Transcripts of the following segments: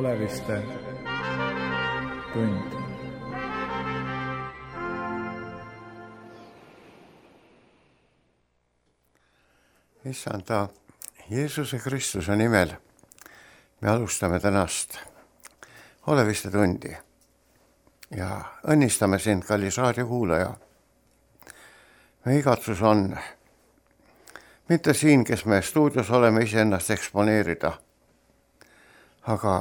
Oleviste tund. Issanda Jeesuse Kristuse nimel me alustame tänast Oleviste tundi ja õnnistame sind, kallis raadiokuulaja. Me igatsus on mitte siin, kes me stuudios oleme, iseennast eksponeerida, aga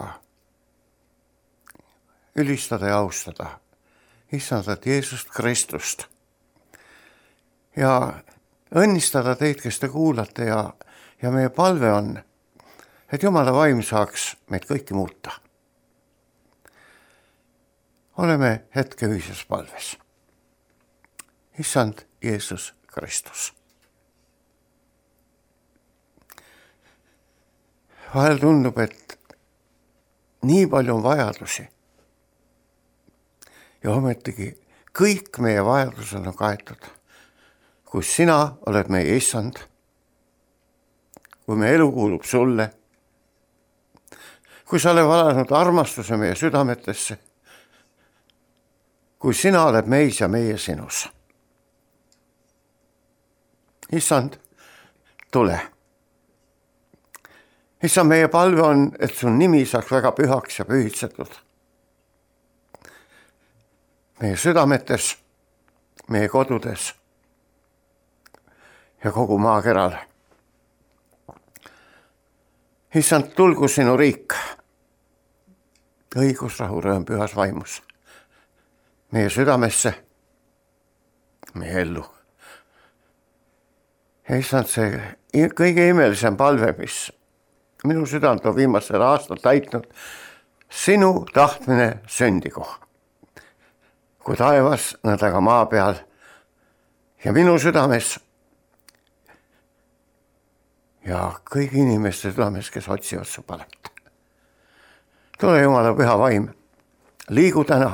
ülistada ja austada Issandat Jeesust Kristust ja õnnistada teid, kes te kuulate ja meie palve on, et Jumala vaim saaks meid kõiki muuta. Oleme hetke ühises palves. Issand Jeesus Kristus. Vahel tundub, et nii palju on vajadusi ja ometigi kõik meie vajadused on kaetud. Kui sina oled meie Issand, kui meie elu kuulub sulle, kui sa oled valanud armastuse meie südametesse, kui sina oled meis ja meie sinus. Issand, tule. Issand, meie palve on, et su nimi saaks väga pühaks ja pühitsetud. Meie südametes, meie kodudes ja kogu maakeral. Issand, tulgu sinu riik, õigus, rahu, rõõm pühas vaimus, meie südamesse, meie ellu. Ja issand, see kõige imelisem palve, mis minu südant on viimasel aastal täitnud, sinu tahtmine sündigu, kui taevas, nõnda ka maa peal ja minu südames ja kõigi inimeste südames, kes otsivad su palet. Tule Jumala püha vaim, liigu täna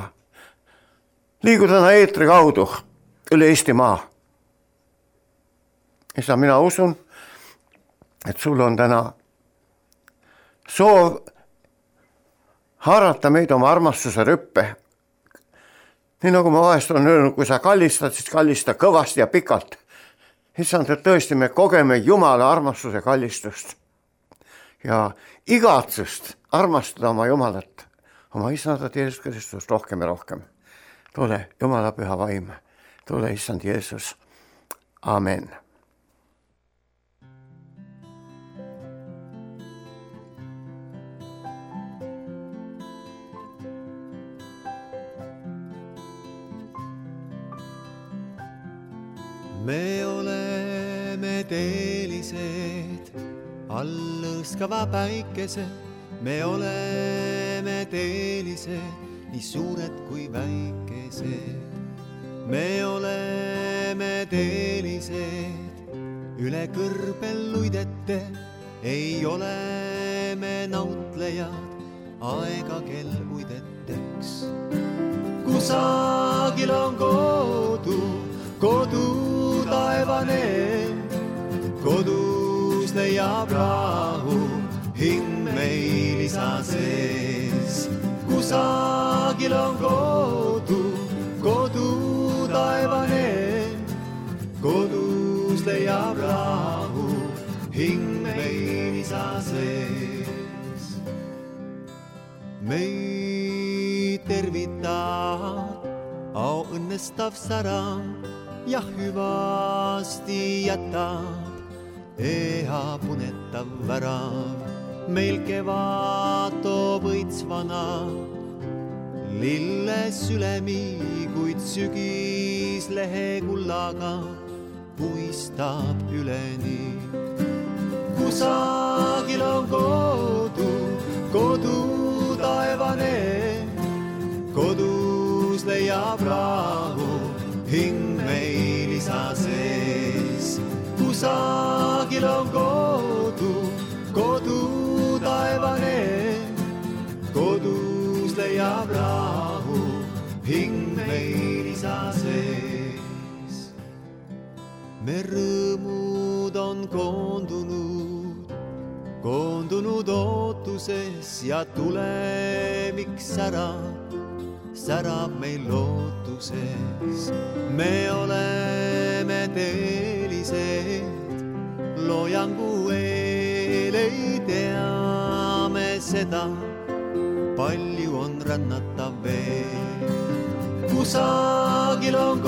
eetri kaudu üle Eesti maa. Ja mina usun, et sul on täna soov haarata meid oma armastuse rüppe. Nii nagu ma vahest olen öelnud, kui sa kallistad, siis kallista kõvasti ja pikalt. Issand, et tõesti me kogeme Jumala armastuse kallistust ja igatsust armastada oma Jumalat, oma Issandat Jeesus Kristust rohkem ja rohkem. Tule Jumala püha vaim, tule Issand Jeesus. Amen. Me oleme teelised, all lõõskava päikese. Me oleme teelised, nii suured kui väikesed. Me oleme teelised, üle kõrbel luidete. Ei ole me nautlejad, aega kel uideteks. Kusagil on kodu taevane, kodus leiab rahu, hing meil isa sees. Kusagil on kodu taevane, kodus leiab rahu, hing meil isa sees. Meid tervitab au õnnestav särang, ja hüvasti jätab eha punetav värav. Meil kevad toob õitsvana lilles ülemi, kuid sügis lehe kullaga puistab üleni. Kusagil on kodu taevane, kodus leiab rahu, hing meil isa sees. Kusagil on kodu taevane, kodus leiab rahu, hing meil isa sees. Me rõõmud on koondunud elanud ootuses ja tulemik särab meil lootuses. me oleme teelised, loojangu eel ei tea me seda, palju on rännata veel. Kusagil on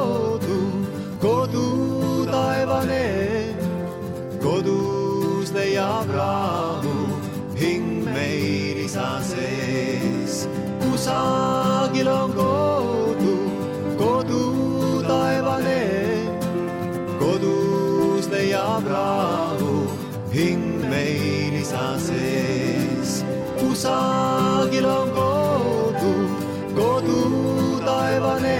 kodu taevane, kodus leiab rahu hing meil isa sees. Kusagil on kodu taevane, kodus leiab rahu hing meil isa sees. Kusagil on kodu taevane,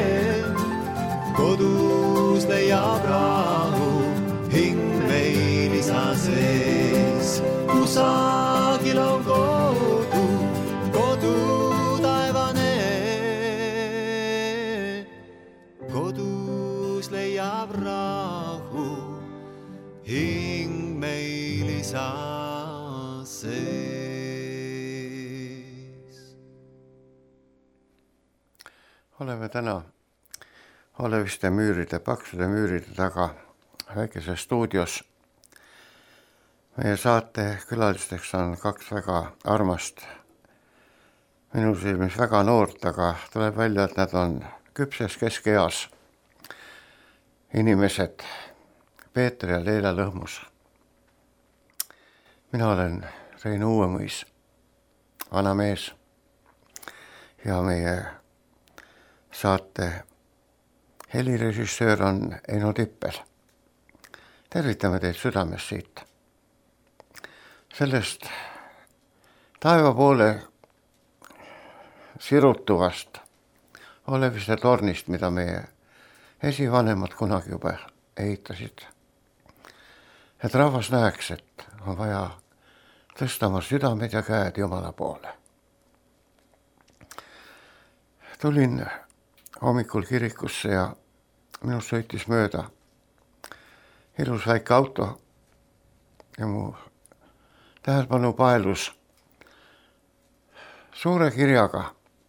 kodus leiab rahu hing meil isa sees. Kusagil on kodu taevane, kodus leiab rahu hing meil isa sees. Oleme täna oleviste müüride, paksude müüride taga väikeses stuudios. Meie saate külalisteks on kaks väga armast, minu silmis väga noort, aga tuleb välja, et nad on küpses keskeas inimesed, Peeter ja Leela Lõhmus. Mina olen Rein Uuemõis, vana mees, ja meie saate helirežissöör on Eino Tippel. Tervitame teid südames siit. Sellest taeva poole sirutuvast oleviste tornist, mida meie esivanemad kunagi juba ehitasid. Et rahvas näeks, et on vaja tõsta oma südamed ja käed Jumala poole. Tulin hommikul kirikusse ja minust sõitis mööda ilus väike auto ja mu tähelepanu paelus suure kirjaga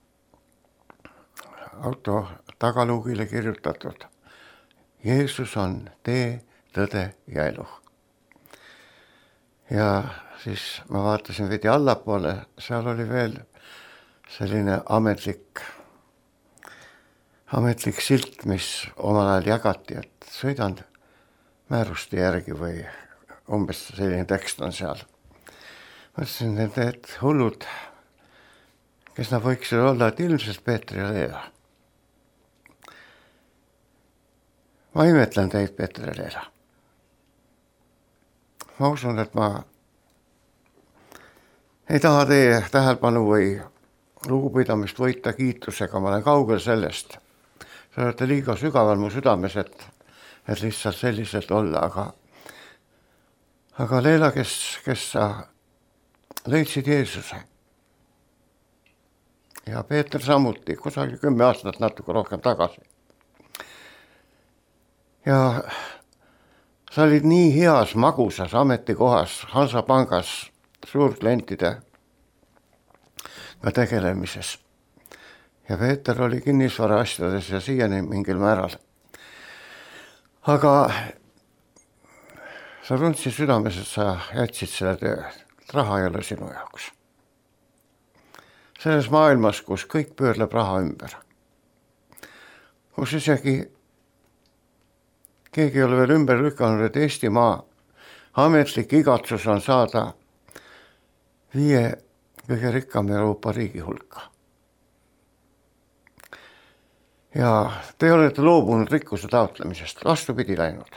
auto tagaluugile kirjutatud: Jeesus on tee, tõde ja elu. Ja siis ma vaatasin veidi allapoole, seal oli veel selline ametlik silt, mis omal ajal jagati, et sõidan määruste järgi või umbes selline tekst on seal. Mõtlesin, et hullud, kes nad võiksid olla, et ilmselt Peeter ja Leela. Ma imetlen teid, Peeter ja Leela. Ma usun, et ma ei taha teie tähelepanu või lugupidamist võita kiitusega, ma olen kaugel sellest. Te olete liiga sügaval mu südames, et lihtsalt selliselt olla, aga Leela, kes sa leidsid Jeesuse ja Peeter samuti, kusagil 10 aastat natuke rohkem tagasi. Ja sa olid nii heas magusas ametikohas Hansapangas suurklientidega tegelemises. Ja Peeter oli kinnisvara asjades ja siiani mingil määral. Aga sa tundsid südames, et sa jätsid selle töö. Raha ei ole sinu jaoks. Selles maailmas, kus kõik pöörleb raha ümber. Kus isegi keegi ei ole veel ümber lükanud, et Eestimaa ametlik igatsus on saada 5 kõige rikkam Euroopa riigi hulka. Ja te olete loobunud rikkuse taotlemisest, vastupidi läinud.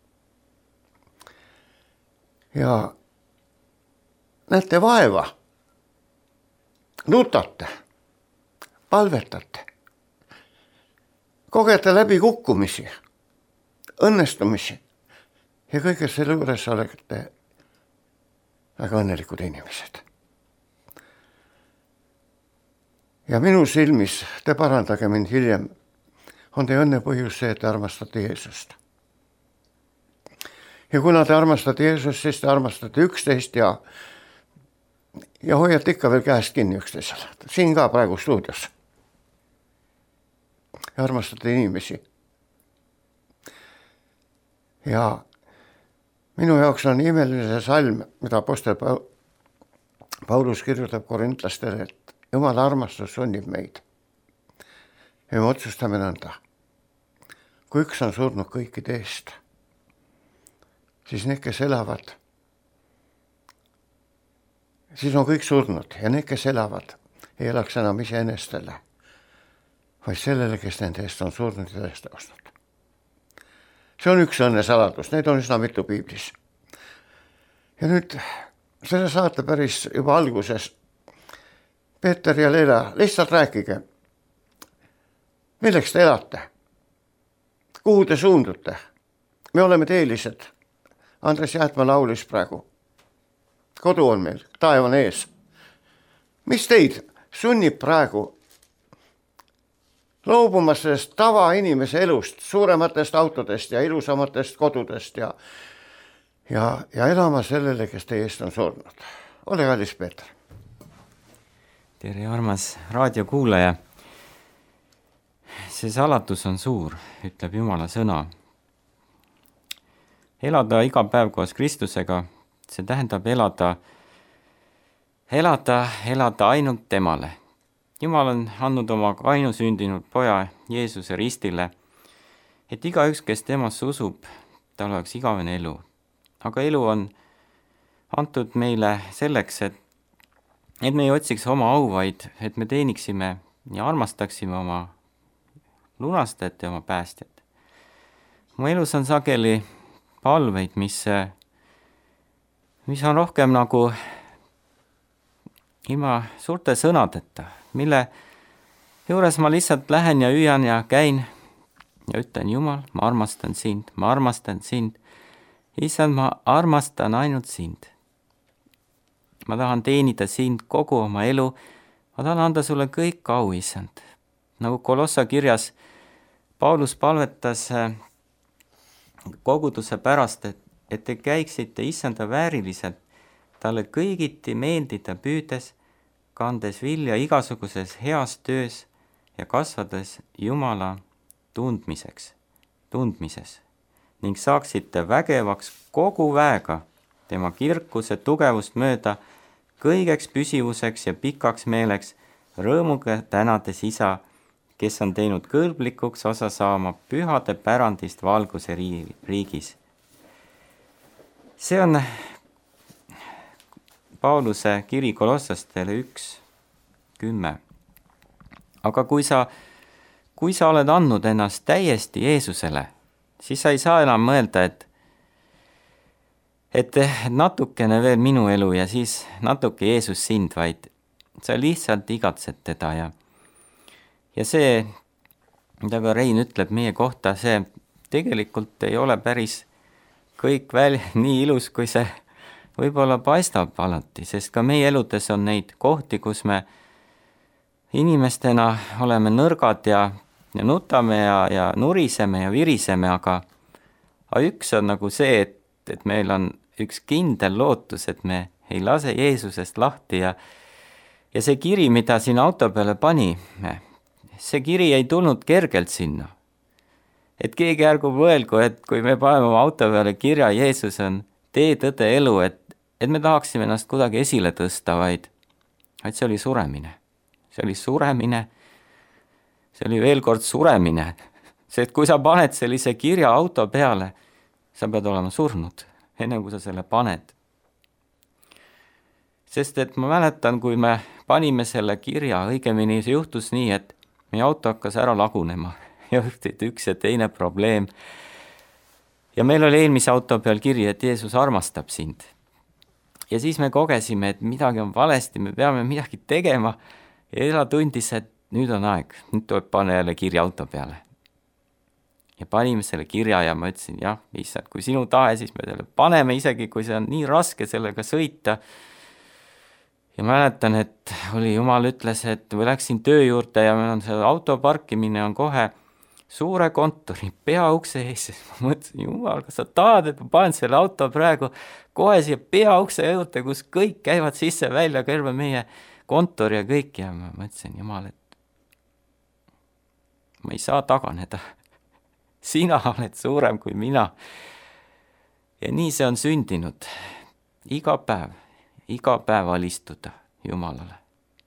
Ja näete vaeva, nutate, palvetate, kogete läbi kukkumisi, õnnestumisi ja kõige selle juures olete väga õnnelikud inimesed. Ja minu silmis, te parandage mind hiljem, on teie õnne põhjus see, et te armastate Jeesust. Ja kuna te armastate Jeesust, siis te armastate üksteist ja ja hoiate ikka veel käest kinni üksteisele. Siin ka praegu stuudios. Ja armastate inimesi. Ja minu jaoks on imeline see salm, mida apostel Paulus kirjutab korintlastele, et Jumala armastus sunnib meid. Ja me otsustame nõnda. Kui üks on surnud kõikide eest, siis need, kes elavad, siis on kõik surnud ja need, kes elavad, ei elaks enam iseennestele, vaid sellele, kes nende eest on surnud ja tõesti ostnud. See on üks õnnesaladus, neid on üsna mitu piiblis. Ja nüüd selle saate päris juba alguses Peeter ja Leela, lihtsalt rääkige, milleks te elate? Kuhu te suundute? Me oleme teelised. Andres Jäätma laulis praegu. Kodu on meil, taev on ees. Mis teid sunnib praegu loobumas sellest tavainimese elust, suurematest autodest ja ilusamatest kodudest ja elama sellele, kes teie eest on surnud? Ole kallis, Peeter. Tere, armas raadiokuulaja. See salatus on suur, ütleb Jumala sõna. Elada iga päev koos Kristusega, see tähendab elada ainult temale. Jumal on andnud oma ainusündinud poja Jeesuse ristile, et igaüks, kes temasse usub, tal oleks igavene elu. Aga elu on antud meile selleks, et me ei otsiks oma au, vaid et me teeniksime ja armastaksime oma lunastajat ja oma päästjat. Mu elus on sageli palveid, mis on rohkem nagu ilma suurte sõnadeta, mille juures ma lihtsalt lähen ja hüüan ja käin ja ütlen, Jumal, ma armastan sind. Issand, ma armastan ainult sind. Ma tahan teenida sind kogu oma elu. Ma tahan anda sulle kõik au, Issand. Nagu Kolossa kirjas Paulus palvetas koguduse pärast, et te käiksite Issanda vääriliselt, talle kõigiti meeldida püüdes, kandes vilja igasuguses heas töös ja kasvades Jumala tundmises ning saaksite vägevaks kogu väega tema kirkuse tugevust mööda kõigeks püsivuseks ja pikaks meeleks, rõõmuga tänades Isa, kes on teinud kõlblikuks osa saama pühade pärandist valguse riigis. See on Pauluse kiri Kolossastele 1:10. Aga kui sa oled andnud ennast täiesti Jeesusele, siis sa ei saa enam mõelda, et natukene veel minu elu ja siis natuke Jeesus sind, vaid sa lihtsalt igatsed teda ja see, mida ka Rein ütleb meie kohta, see tegelikult ei ole päris kõik nii ilus, kui see võib-olla paistab alati, sest ka meie eludes on neid kohti, kus me inimestena oleme nõrgad ja nutame ja nuriseme ja viriseme, aga üks on nagu see, et meil on üks kindel lootus, et me ei lase Jeesusest lahti ja see kiri, mida siin auto peale pani, see kiri ei tulnud kergelt sinna. Et keegi ärgu mõelgu, et kui me paneme oma auto peale kirja Jeesus on tee, tõde, elu, et me tahaksime ennast kuidagi esile tõsta, vaid see oli suremine. See oli veel kord suremine. See, et kui sa paned sellise kirja auto peale, sa pead olema surnud, enne kui sa selle paned. Sest et ma mäletan, kui me panime selle kirja, õigemini see juhtus nii, et meie auto hakkas ära lagunema ja üks ja teine probleem. Ja meil oli eelmise auto peal kiri, et Jeesus armastab sind. Ja siis me kogesime, et midagi on valesti, me peame midagi tegema ja Ela tundis, et nüüd on aeg, nüüd tuleb panna jälle kirja auto peale. Ja panime selle kirja ja ma ütlesin, jah, issand, kui sinu tahe, siis me selle paneme isegi, kui see on nii raske sellega sõita. Ja mäletan, et Jumal ütles, et või läksin töö juurde ja meil on see auto parkimine on kohe suure kontori peaukse ees. Ma mõtlesin, jumal, kas sa tahad, et ma panen selle auto praegu kohe siia peaukse juurde, kus kõik käivad sisse-välja, kõrva meie kontori ja kõik. Ja ma mõtlesin, jumal, et ma ei saa taganeda. Sina oled suurem kui mina. Ja nii see on sündinud. Iga päev alistuda Jumalale.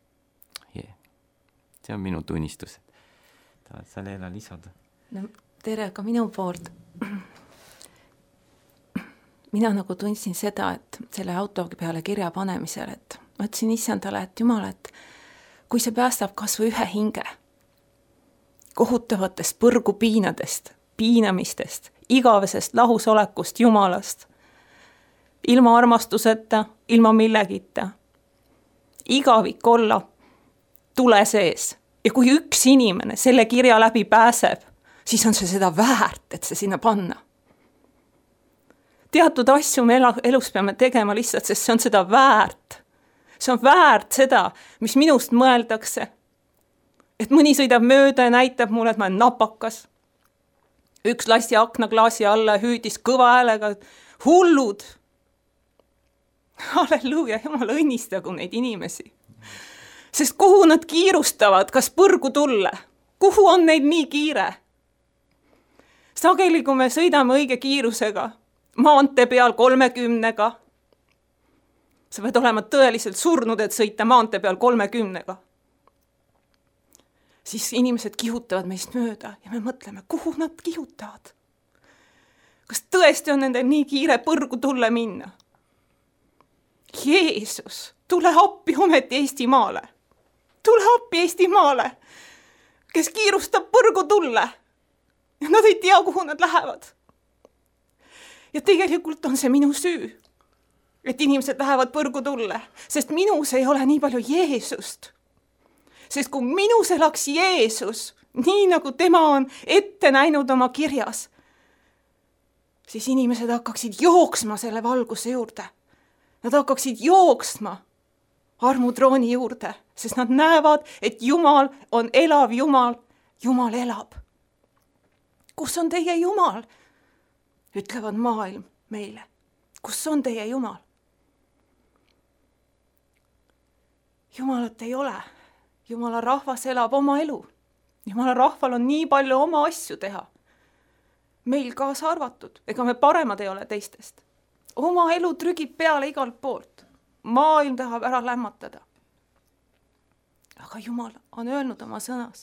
See on minu tunnistus. Tahad sa, Leela, lisada? No, tere ka minu poolt. Mina nagu tundsin seda, et selle auto peale kirja panemisel, et ma ütlesin issandale, et Jumal, et kui see päästab kas või ühe hinge kohutavatest põrgupiinadest, piinamistest, igavesest lahusolekust Jumalast, ilma armastuseta, ilma millegita, igavik olla tule sees. Ja kui üks inimene selle kirja läbi pääseb, siis on see seda väärt, et see sinna panna. Teatud asju me elus peame tegema lihtsalt, sest see on seda väärt. See on väärt seda, mis minust mõeldakse. Et mõni sõidab mööda ja näitab mulle, et ma olen napakas. Üks lasti aknaklaasi alla ja hüüdis kõva häälega, hullud. Halleluuja, Jumal õnnistagu neid inimesi. Sest kuhu nad kiirustavad, kas põrgu tulle? Kuhu on neid nii kiire? Sageli, kui me sõidame õige kiirusega, maantee peal 30-ga, sa pead olema tõeliselt surnud, et sõita maantee peal 30-ga. Siis inimesed kihutavad meist mööda ja me mõtleme, kuhu nad kihutavad? Kas tõesti on nendel nii kiire põrgu tulle minna? Jeesus, tule appi ometi Eestimaale. Tule appi Eestimaale, kes kiirustab põrgu tulle. Ja nad ei tea, kuhu nad lähevad. Ja tegelikult on see minu süü, et inimesed lähevad põrgu tulle, sest minus ei ole nii palju Jeesust. Sest kui minus elaks Jeesus, nii nagu tema on ette näinud oma kirjas, siis inimesed hakkaksid jooksma selle valguse juurde. Nad hakkaksid jooksma armutrooni juurde, sest nad näevad, et Jumal on elav Jumal. Jumal elab. Kus on teie Jumal? Ütlevad maailm meile. Kus on teie Jumal? Jumalat ei ole. Jumala rahvas elab oma elu. Jumala rahval on nii palju oma asju teha. Meil kaasa arvatud. Ega me paremad ei ole teistest. Oma elu trügib peale igalt poolt. Maailm tahab ära lämmatada. Aga Jumal on öelnud oma sõnas.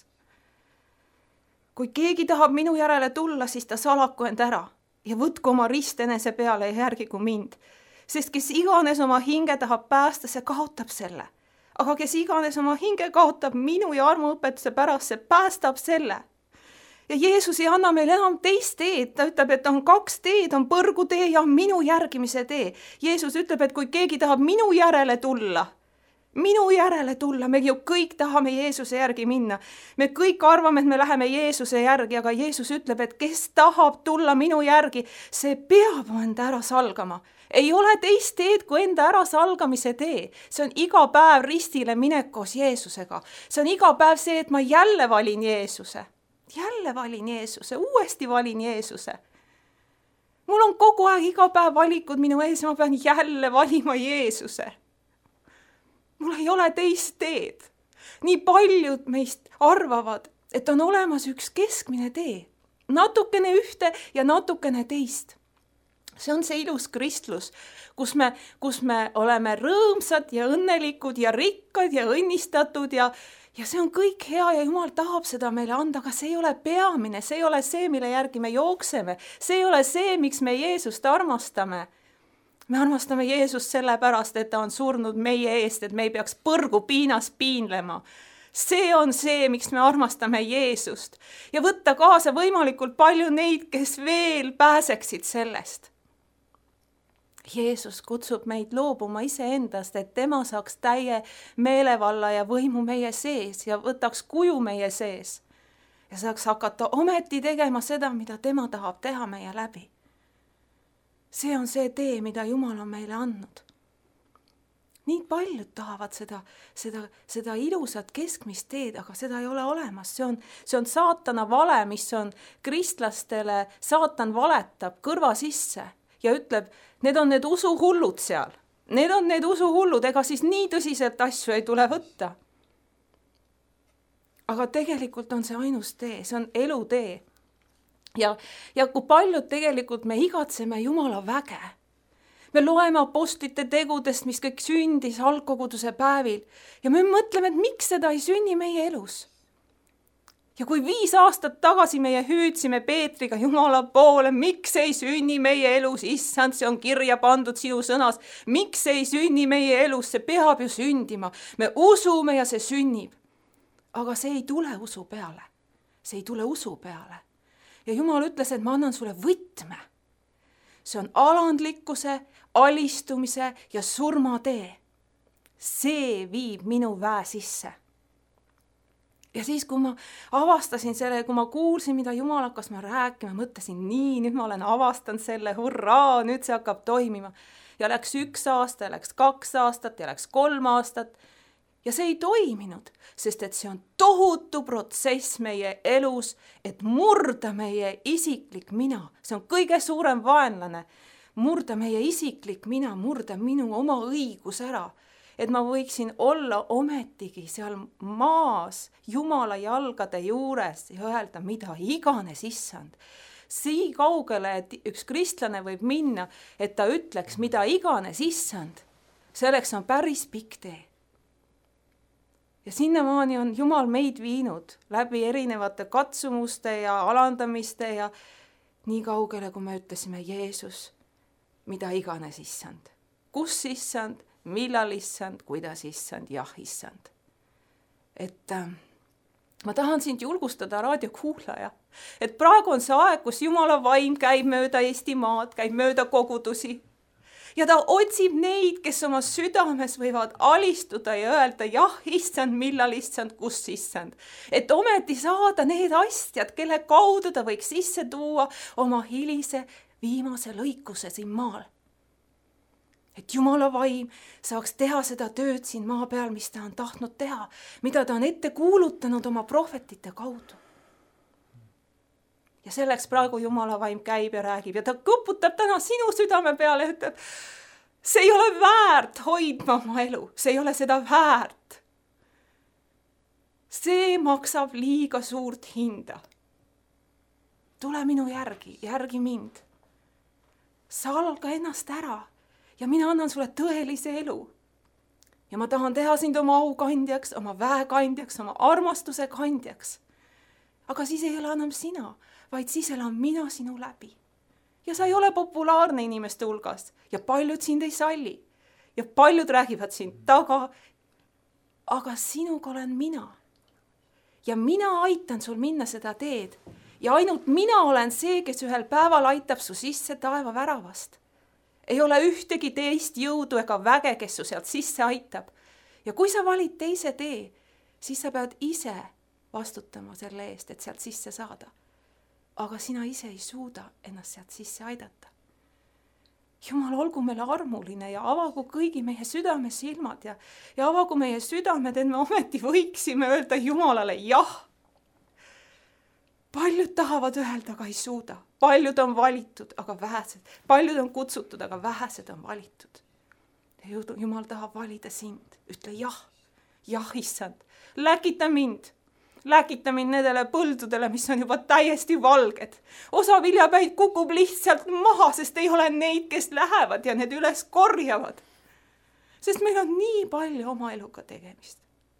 Kui keegi tahab minu järele tulla, siis ta salaku end ära ja võtku oma rist enese peale ja järgigu mind. Sest kes iganes oma hinge tahab päästa, see kaotab selle. Aga kes iganes oma hinge kaotab minu ja armuõpetuse pärast, see päästab selle. Ja Jeesus ei anna meil enam teist teed. Ta ütleb, et on 2 teed, on põrgutee ja minu järgimise tee. Jeesus ütleb, et kui keegi tahab minu järele tulla, me ju kõik tahame Jeesuse järgi minna. Me kõik arvame, et me läheme Jeesuse järgi, aga Jeesus ütleb, et kes tahab tulla minu järgi, see peab enda ära salgama. Ei ole teist teed kui enda ära salgamise tee. See on iga päev ristile minek koos Jeesusega. See on iga päev see, et ma jälle valin Jeesuse. Jälle valin Jeesuse, uuesti valin Jeesuse. Mul on kogu aeg iga päev valikud minu ees, ma pean jälle valima Jeesuse. Mul ei ole teist teed. Nii paljud meist arvavad, et on olemas üks keskmine tee. Natukene ühte ja natukene teist. See on see ilus kristlus, kus me oleme rõõmsad ja õnnelikud ja rikkad ja õnnistatud ja see on kõik hea ja Jumal tahab seda meile anda, aga see ei ole peamine, see ei ole see, mille järgi me jookseme. See ei ole see, miks me Jeesust armastame. Me armastame Jeesust sellepärast, et ta on surnud meie eest, et me ei peaks põrgu piinas piinlema. See on see, miks me armastame Jeesust. Ja võtta kaasa võimalikult palju neid, kes veel pääseksid sellest. Jeesus kutsub meid loobuma iseendast, et tema saaks täie meelevalla ja võimu meie sees ja võtaks kuju meie sees. Ja saaks hakata ometi tegema seda, mida tema tahab teha meie läbi. See on see tee, mida Jumal on meile andnud. nii paljud tahavad seda ilusat keskmist teed, aga seda ei ole olemas. See on saatana vale, mis on kristlastele, saatan valetab kõrva sisse ja ütleb, need on need usuhullud seal. Need on need usuhullud, ega siis nii tõsiselt asju ei tule võtta. Aga tegelikult on see ainus tee, see on elutee. Ja kui paljud tegelikult me igatseme Jumala väge, me loeme apostlite tegudest, mis kõik sündis algkoguduse päevil ja me mõtleme, et miks seda ei sünni meie elus. Ja kui 5 aastat tagasi meie hüüdsime Peetriga Jumala poole, miks ei sünni meie elus, issand, see on kirja pandud sinu sõnas, miks ei sünni meie elus, see peab ju sündima. Me usume ja see sünnib. Aga see ei tule usu peale. See ei tule usu peale. Ja Jumal ütles, et ma annan sulle võtme. See on alandlikkuse, alistumise ja surmatee. See viib minu väe sisse. Ja siis, kui ma avastasin selle, kui ma kuulsin, mida Jumal hakkas ma rääkima, mõtlesin, nii, nüüd ma olen avastanud selle, hurraa, nüüd see hakkab toimima. Ja läks 1 aasta, läks 2 aastat ja läks 3 aastat. Ja see ei toiminud, sest et see on tohutu protsess meie elus, et murda meie isiklik mina. See on kõige suurem vaenlane. Murda meie isiklik mina, murda minu oma õigus ära. Et ma võiksin olla ometigi seal maas Jumala jalgade juures ja öelda, mida iganes issand. Sii kaugele, et üks kristlane võib minna, et ta ütleks, mida iganes issand. Selleks on päris pikk tee. Ja sinnamaani on Jumal meid viinud läbi erinevate katsumuste ja alandamiste ja nii kaugele, kui me ütlesime Jeesus, mida iganes issand. Kus issand? Millal issand, kuidas issand, jah issand. Et ma tahan sind julgustada, raadiokuulaja, et praegu on see aeg, kus Jumala vaim käib mööda Eestimaad, käib mööda kogudusi ja ta otsib neid, kes oma südames võivad alistuda ja öelda jah issand, millal issand, kus issand. Et ometi saada need astjad, kelle kaudu ta võiks sisse tuua oma hilise viimase lõikuse siin maal. Et Jumala vaim saaks teha seda tööd siin maa peal, mis ta on tahtnud teha, mida ta on ette kuulutanud oma prohvetite kaudu. Ja selleks praegu Jumala vaim käib ja räägib ja ta kõputab täna sinu südame peale ja ütleb, see ei ole väärt hoidma oma elu, see ei ole seda väärt. See maksab liiga suurt hinda. Tule minu järgi mind. Salga ennast ära. Ja mina annan sulle tõelise elu. Ja ma tahan teha sind oma au kandjaks, oma väe kandjaks, oma armastuse kandjaks. Aga siis ei ole enam sina, vaid siis elan mina sinu läbi. Ja sa ei ole populaarne inimeste hulgas ja paljud sind ei salli. Ja paljud räägivad sind taga, aga sinuga olen mina. Ja mina aitan sul minna seda teed. Ja ainult mina olen see, kes ühel päeval aitab su sisse taeva väravast. Ei ole ühtegi teist jõudu ega väge, kes su sealt sisse aitab. Ja kui sa valid teise tee, siis sa pead ise vastutama selle eest, et sealt sisse saada. Aga sina ise ei suuda ennast sealt sisse aidata. Jumal, olgu meile armuline ja avagu kõigi meie südame silmad ja avagu meie südamed, et me ometi võiksime öelda Jumalale jah. Paljud tahavad öelda, aga ei suuda. Paljud on valitud, aga vähesed. Paljud on kutsutud, aga vähesed on valitud. Ja Jumal tahab valida sind. Ütle jah, jah issand. Läkita mind nendele põldudele, mis on juba täiesti valged. Osa viljapäid kukub lihtsalt maha, sest ei ole neid, kes lähevad ja need üles korjavad. Sest meil on nii palju oma eluga tegemist.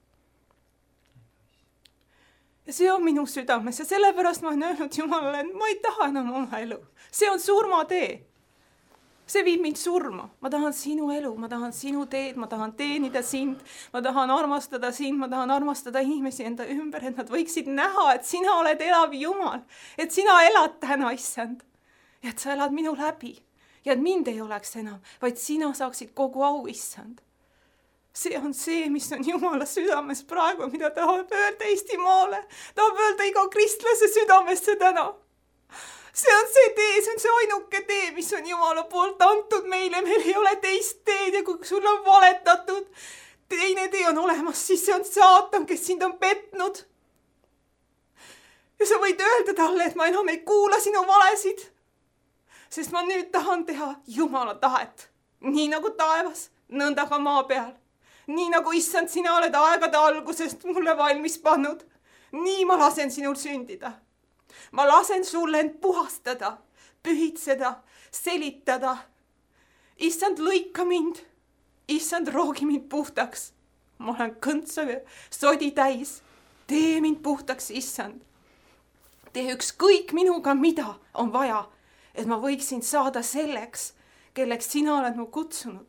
Ja see on minu südames ja sellepärast ma olen öelnud Jumalale, et ma ei taha enam oma elu. See on surmatee. See viib mind surma. Ma tahan sinu elu, ma tahan sinu teed, ma tahan teenida sind, ma tahan armastada sind, ma tahan armastada inimesi enda ümber, et nad võiksid näha, et sina oled elav Jumal, et sina elad täna, issand, ja et sa elad minu läbi ja et mind ei oleks enam, vaid sina saaksid kogu au, issand. See on see, mis on Jumala südames praegu, mida tahab öelda Eestimaale. Tahab öelda iga kristlase südamesse täna. see on see tee, see on see ainuke tee, mis on Jumala poolt antud meile, meil ei ole teist teed ja kui sulle on valetatud, teine tee on olemas, siis see on saatan, kes sind on petnud. Ja sa võid öelda talle, et ma enam ei kuula sinu valesid, sest ma nüüd tahan teha Jumala tahet. Nii nagu taevas, nõnda ka maa peal. Nii nagu issand, sina oled aegade algusest mulle valmis pannud. Nii ma lasen sinul sündida. Ma lasen sulle end puhastada, pühitseda, selitada. Issand, lõika mind. Issand, roogi mind puhtaks. Ma olen kõntsa sodi täis. Tee mind puhtaks, issand. Tee ükskõik minuga, mida on vaja, et ma võiksin saada selleks, kelleks sina oled mu kutsunud.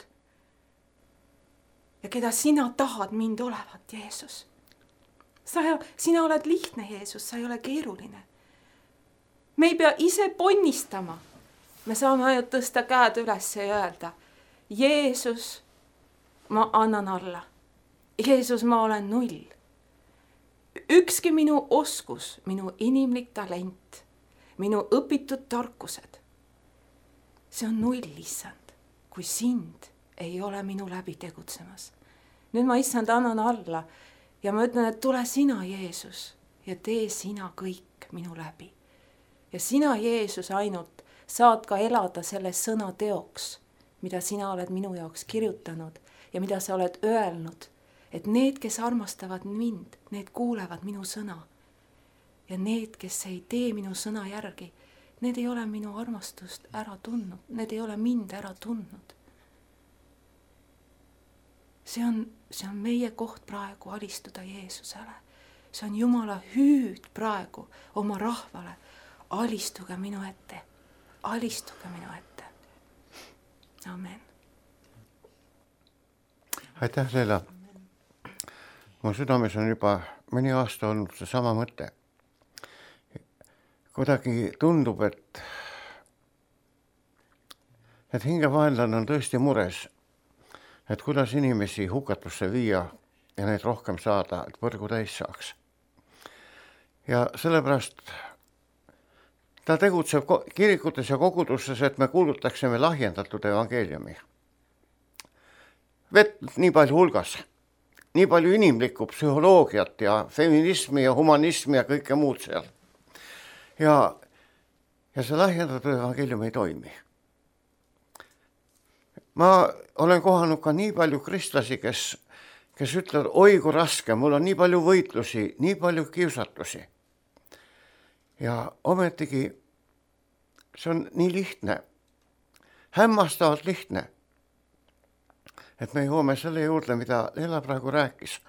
Ja keda sina tahad mind olevat, Jeesus. Sina oled lihtne, Jeesus, sa ei ole keeruline. Me ei pea ise ponnistama. Me saame ainult tõsta käed üles ja öelda, Jeesus, ma annan alla. Jeesus, ma olen null. Ükski minu oskus, minu inimlik talent, minu õpitud tarkused, see on null, issand, kui sind ei ole minu läbi tegutsemas. Nüüd ma, issand, annan alla ja ma ütlen, et tule sina, Jeesus, ja tee sina kõik minu läbi. Ja sina, Jeesus, ainult saad ka elada selle sõna teoks, mida sina oled minu jaoks kirjutanud ja mida sa oled öelnud, et need, kes armastavad mind, need kuulevad minu sõna. Ja need, kes ei tee minu sõna järgi, need ei ole minu armastust ära tundnud, need ei ole mind ära tundnud. See on meie koht praegu alistuda Jeesusele. See on Jumala hüüd praegu oma rahvale. Alistuge minu ette. Alistuge minu ette. Amen. Aitäh, Leila. Mu südames on juba mõni aasta olnud see sama mõte. Kuidagi tundub, et hingevaenlane on tõesti mures, et kuidas inimesi hukatusse viia ja neid rohkem saada, et võrgu täis saaks. Ja sellepärast ta tegutseb kirikutes ja kogudustes, et me kuulutaksime lahjendatud evangeeliumi. Vett nii palju hulgas, nii palju inimlikku psühholoogiat ja feminismi ja humanismi ja kõike muud seal. Ja see lahjendatud evangeelium ei toimi. Ma olen kohanud ka nii palju kristlasi, kes ütlevad, oi kui raske, mul on nii palju võitlusi, nii palju kiusatusi. Ja ometigi see on nii lihtne, hämmastavalt lihtne, et me jõuame selle juurde, mida Leila praegu rääkis.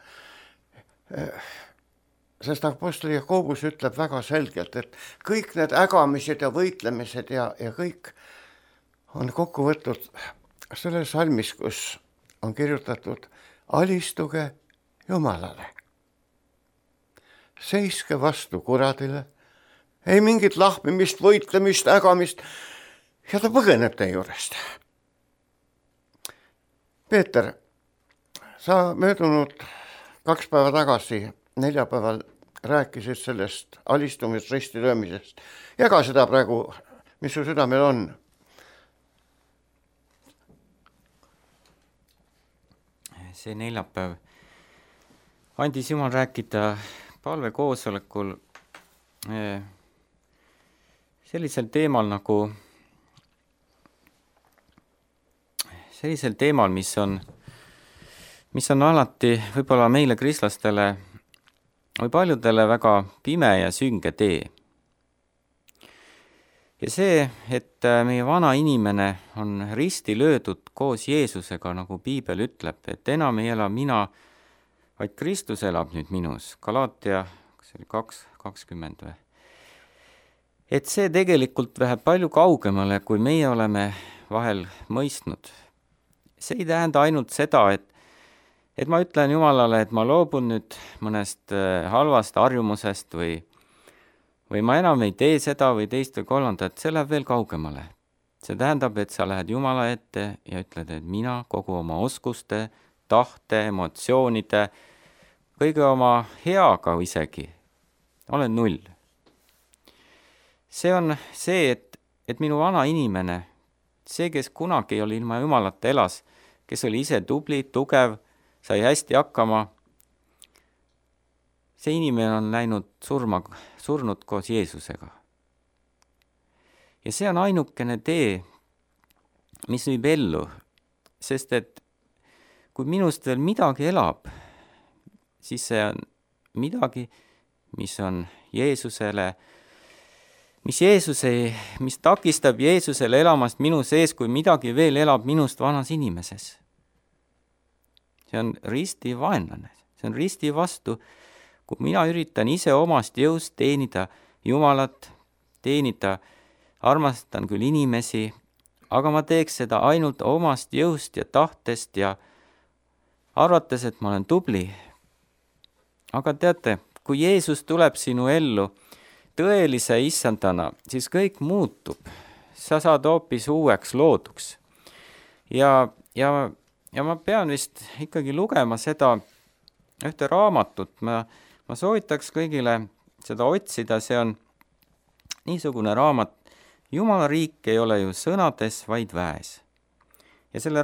Sest apostol Jakobus ütleb väga selgelt, et kõik need ägamised ja võitlemised ja kõik on kokku võtud selles salmis, kus on kirjutatud alistuge Jumalale. Seiske vastu kuradile, ei mingit lahmimist, võitlemist, ägamist ja ta põgeneb teie juurest. Peeter, sa möödunud 2 päeva tagasi, neljapäeval rääkisid sellest alistumist, ristilöömisest. Jaga seda praegu, mis su südamel on. See neljapäev andis Jumal rääkida palvekoosolekul sellisel teemal, mis on alati võib-olla meile kristlastele või paljudele väga pime ja sünge tee. Ja see, et meie vana inimene on risti löödud koos Jeesusega, nagu Piibel ütleb, et enam ei ela mina, vaid Kristus elab nüüd minus. Galaatia 2:20 või? Et see tegelikult läheb palju kaugemale, kui meie oleme vahel mõistnud. See ei tähenda ainult seda, et ma ütlen Jumalale, et ma loobun nüüd mõnest halvast harjumusest või ma enam ei tee seda või teist või kolmandat, see läheb veel kaugemale. See tähendab, et sa lähed Jumala ette ja ütled, et mina kogu oma oskuste, tahte, emotsioonide, kõige oma heaga isegi olen null. see on see, et minu vana inimene, see, kes kunagi oli ilma Jumalata elas, kes oli ise tubli, tugev, sai hästi hakkama, see inimene on läinud surnud koos Jeesusega. Ja see on ainukene tee, mis viib ellu, sest et kui minust veel midagi elab, siis see on midagi, mis on Jeesusele, mis takistab Jeesusele elamast minu sees, kui midagi veel elab minust vanas inimeses. See on risti vaenlane, see on risti vastu, kui mina üritan ise omast jõust teenida Jumalat, armastan küll inimesi, aga ma teeks seda ainult omast jõust ja tahtest ja arvates, et ma olen tubli. Aga teate, kui Jeesus tuleb sinu ellu tõelise issandana, siis kõik muutub. Sa saad hoopis uueks looduks. Ja ma pean vist ikkagi lugema seda ühte raamatut. Ma soovitaks kõigile seda otsida, see on niisugune raamat, Jumala riik ei ole ju sõnades, vaid väes. Ja selle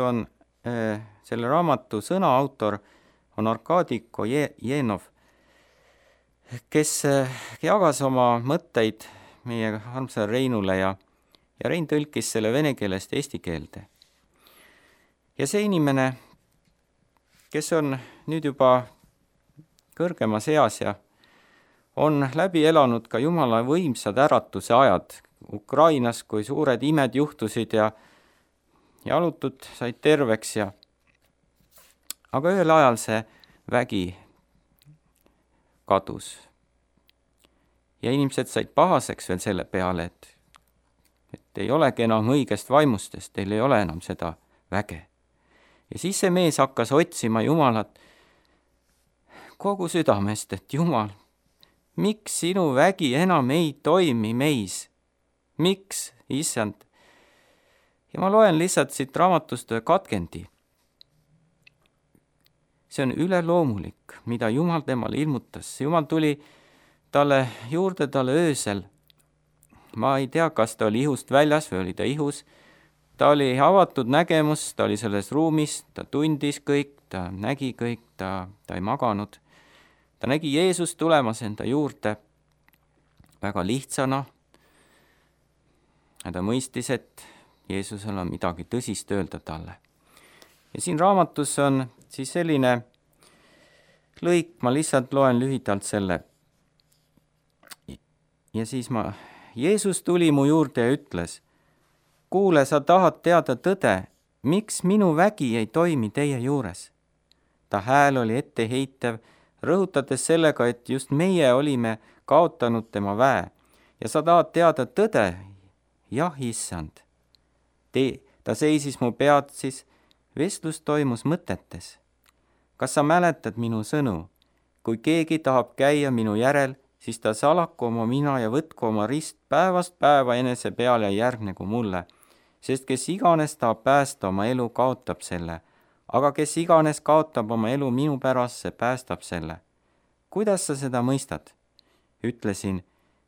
raamatu sõnaautor on Arkadi Kojenov, kes jagas oma mõtteid meie armsale Reinule ja Rein tõlkis selle vene keelest eesti keelde. Ja see inimene, kes on nüüd juba kõrgemas eas ja on läbi elanud ka Jumala võimsad äratuse ajad Ukrainas, kui suured imed juhtusid ja jalutud said terveks aga ühel ajal see vägi kadus. Ja inimesed said pahaseks veel selle peale, et ei olegi enam õigest vaimustest, teil ei ole enam seda väge. Ja siis see mees hakkas otsima Jumalat kogu südamest, et Jumal, miks sinu vägi enam ei toimi meis? Miks, issand? Ja ma loen lihtsalt siit raamatust ühe katkendi. See on üleloomulik, mida Jumal temale ilmutas. Jumal tuli talle juurde öösel. Ma ei tea, kas ta oli ihust väljas või oli ta ihus. Ta oli avatud nägemus, ta oli selles ruumis, ta tundis kõik, ta nägi kõik, ta ei maganud. Ta nägi Jeesus tulemas enda juurde väga lihtsana. Ja ta mõistis, et Jeesusel on midagi tõsist öelda talle. Ja siin raamatus on siis selline lõik, ma lihtsalt loen lühidalt selle. Ja siis Jeesus tuli mu juurde ja ütles, kuule, sa tahad teada tõde, miks minu vägi ei toimi teie juures? Ta hääl oli etteheitev, rõhutades sellega, et just meie olime kaotanud tema väe. Ja sa tahad teada tõde? Jah, issand. Ta seisis mu peatsis, vestlus toimus mõtetes. Kas sa mäletad minu sõnu? Kui keegi tahab käia minu järel, siis ta salaku oma mina ja võtku oma rist päevast päeva enese peale ja järgnegu mulle. Sest kes iganes tahab päästa oma elu, kaotab selle. Aga kes iganes kaotab oma elu minu pärast, see päästab selle. Kuidas sa seda mõistad? Ütlesin,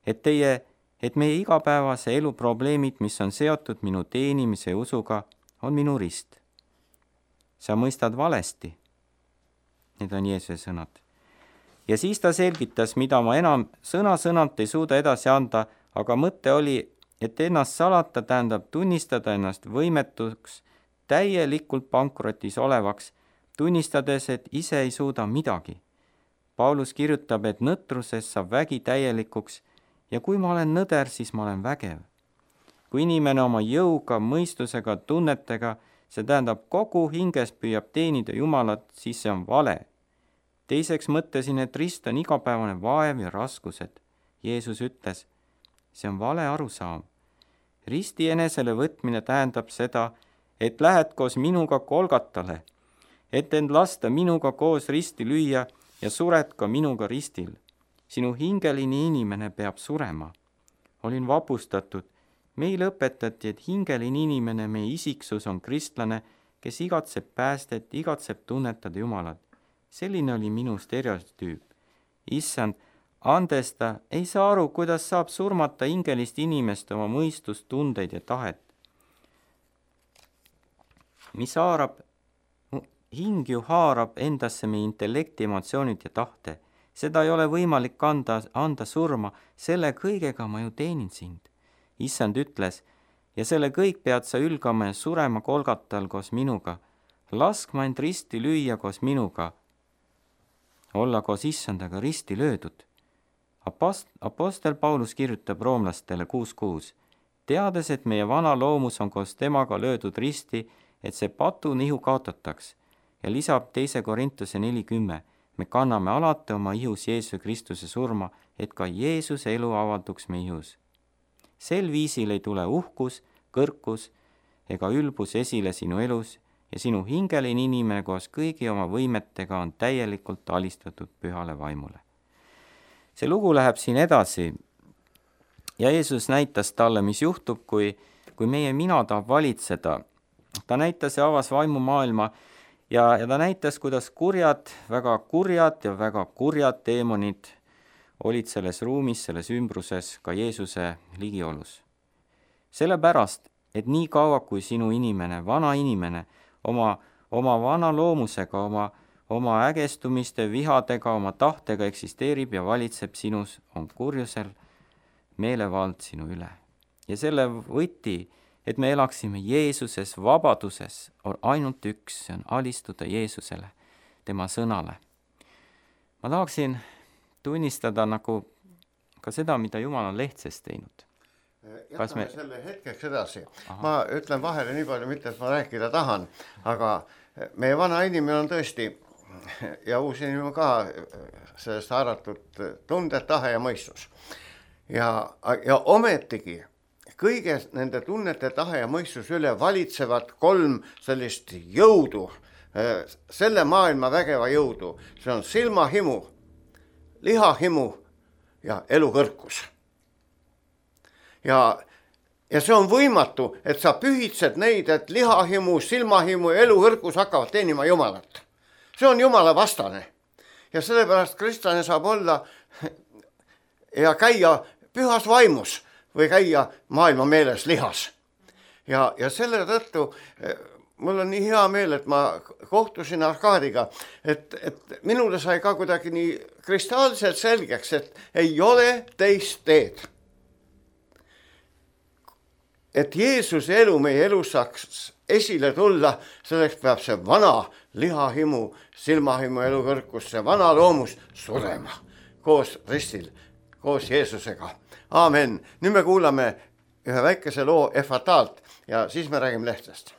et meie igapäevase elu probleemid, mis on seotud minu teenimise ja usuga, on minu rist. Sa mõistad valesti. Need on Jeesuse sõnad. Ja siis ta selgitas, mida ma enam sõna-sõnalt ei suuda edasi anda, aga mõte oli, et ennast salata tähendab tunnistada ennast võimetuks, täielikult pankrotis olevaks, tunnistades, et ise ei suuda midagi. Paulus kirjutab, et nõtruses saab vägi täielikuks ja kui ma olen nõder, siis ma olen vägev. Kui inimene oma jõuga, mõistusega, tunnetega, see tähendab kogu hinges püüab teenida Jumalat, siis see on vale. Teiseks mõtlesin, et rist on igapäevane vaev ja raskused. Jeesus ütles, see on vale arusaam. Risti enesele võtmine tähendab seda, et lähed koos minuga Kolgatale, et end lasta minuga koos risti lüüa ja sured ka minuga ristil. Sinu hingeline inimene peab surema. Olin vapustatud. Meile õpetati, et hingeline inimene, meie isiksus on kristlane, kes igatseb päästet, igatseb tunnetada Jumalat. Selline oli minu stereotüüp. Issand, andesta, ei saa aru, kuidas saab surmata hingelist inimest oma mõistust, tundeid ja tahet. mis haarab, hing ju haarab endasse meie intellekti, emotsioonid ja tahte. Seda ei ole võimalik anda surma, selle kõigega ma ju teenin sind. Issand ütles, ja selle kõik pead sa ülgama ja surema Golgatal koos minuga. Laskma end risti lüüa koos minuga. Olla koos Issandaga risti löödud. Apostel Paulus kirjutab roomlastele 6.6. Teades, et meie vana loomus on koos temaga löödud risti, et see patunihu kaotataks. Ja lisab 2 Korintuse 4.10. Me kanname alati oma ihus Jeesuse Kristuse surma, et ka Jeesuse elu avalduks meie ihus. Sel viisil ei tule uhkus, kõrkus ega ülbus esile sinu elus ja sinu hingeline inimene koos kõigi oma võimetega on täielikult alistatud pühale vaimule. See lugu läheb siin edasi ja Jeesus näitas talle, mis juhtub, kui meie mina tahab valitseda. Ta näitas ja avas vaimumaailma ja ta näitas, kuidas väga kurjad teemonid olid selles ruumis, selles ümbruses ka Jeesuse ligiolus. Sellepärast, et nii kaua, kui sinu inimene, vana inimene, oma vana loomusega, oma ägestumiste, vihadega, oma tahtega eksisteerib ja valitseb sinus, on kurjusel meelevald sinu üle. Ja selle võti, et me elaksime Jeesuses, vabaduses, on ainult üks, see on alistuda Jeesusele, tema sõnale. Ma tahaksin tunnistada nagu ka seda, mida Jumal on Lehtses teinud. Jätame selle hetkeks edasi. Ma ütlen vahele nii palju, mitte et ma rääkida tahan, aga meie vana inimene on tõesti ja uus inimene ka sellest haaratud tunded, tahe ja mõistus. Ja ometigi kõige nende tunnete, tahe ja mõistus üle valitsevad 3 sellist jõudu, selle maailma vägeva jõudu. See on silmahimu, lihahimu ja elukõrkus. Ja see on võimatu, et sa pühitsed neid, et lihahimu, silmahimu ja elukõrkus hakkavad teenima Jumalat. See on Jumala vastane. Ja sellepärast kristlane saab olla ja käia pühas vaimus või käia maailma meeles lihas. Ja selle tõttu mul on nii hea meel, et ma kohtusin Arkaadiga, et minule sai ka kuidagi nii kristaalselt selgeks, et ei ole teist teed. Et Jeesuse elu meie elus saaks esile tulla, selleks peab see vana lihahimu, silmahimu, elukõrkus, see vana loomus surema koos ristil, koos Jeesusega. Aamen. Nüüd me kuulame ühe väikese loo Efataalt ja siis me räägime Lehtest.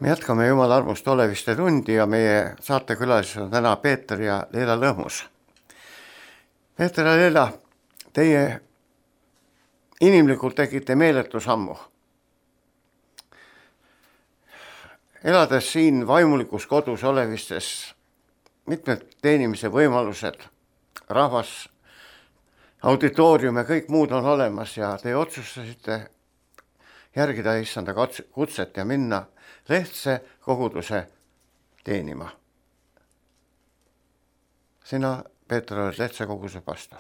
me jätkame Jumala armust oleviste tundi ja meie saatekülalised on täna Peeter ja Leela Lõhmus. Peeter ja Leela, teie inimlikult tegite meeletu sammu. Elades siin vaimulikus kodus olevistes mitmed teenimise võimalused, rahvas, auditoorium ja kõik muud on olemas ja te otsustasite järgida issanda kutset ja minna Lehtse koguduse teenima. Sina, Peeter, oled Lehtse koguduse pastor.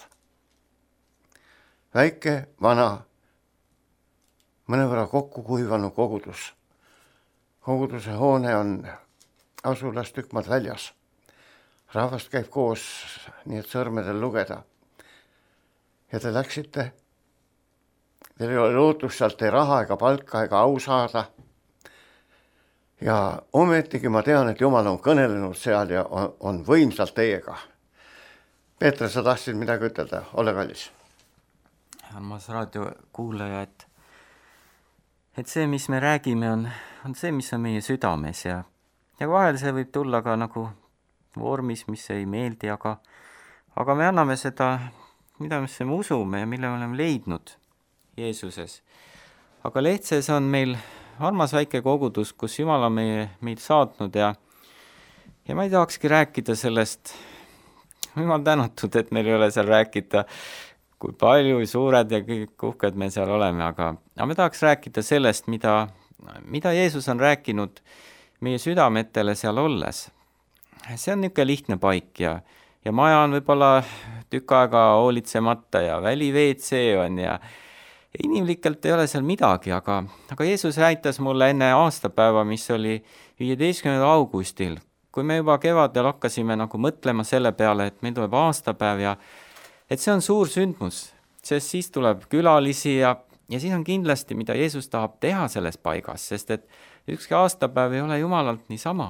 Väike, vana, mõnevõrra kokku kuivanud kogudus. Koguduse hoone on asulas tükk maad väljas. Rahvast käib koos, nii et sõrmedel lugeda. Ja te läksite, teil ei ole lootust sealt ei raha ega palka ega au saada. Ja ometigi ma tean, et Jumal on kõnelenud seal ja on võimsalt teiega. Peeter, sa tahtsid midagi ütelda, ole kallis. Armas raadiokuulaja, et see, mis me räägime, on see, mis on meie südames ja vahel see võib tulla ka nagu vormis, mis ei meeldi, aga me anname seda, mida me usume ja mille me oleme leidnud Jeesuses. Aga Lehtses on meil armas väike kogudus, kus Jumal on meid saatnud ja ma ei tahakski rääkida sellest, Jumal tänatud, et meil ei ole seal rääkida, kui palju suured ja kõik uhked me seal oleme, aga me tahaks rääkida sellest, mida Jeesus on rääkinud meie südametele seal olles. See on niisugune lihtne paik ja maja on võib-olla tükk aega hoolitsemata ja väli-WC on ja inimlikult ei ole seal midagi, aga Jeesus rääitas mulle enne aastapäeva, mis oli 15. augustil, kui me juba kevadel hakkasime nagu mõtlema selle peale, et meil tuleb aastapäev ja et see on suur sündmus, sest siis tuleb külalisi ja siis on kindlasti, mida Jeesus tahab teha selles paigas, sest et ükski aastapäev ei ole Jumalalt niisama.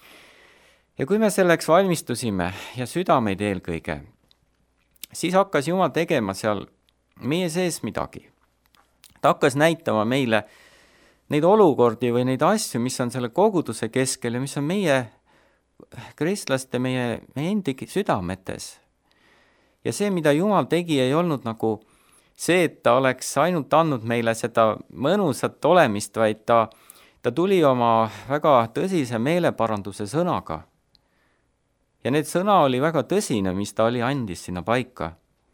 Ja kui me selleks valmistusime ja südameid eelkõige, siis hakkas Jumal tegema seal meie sees midagi. Ta hakkas näitama meile neid olukordi või neid asju, mis on selle koguduse keskel ja mis on meie kristlaste, meie endi südametes. Ja see, mida Jumal tegi, ei olnud nagu see, et ta oleks ainult andnud meile seda mõnusat olemist, vaid ta tuli oma väga tõsise meeleparanduse sõnaga. Ja need sõna oli väga tõsine, mis ta andis sinna paika.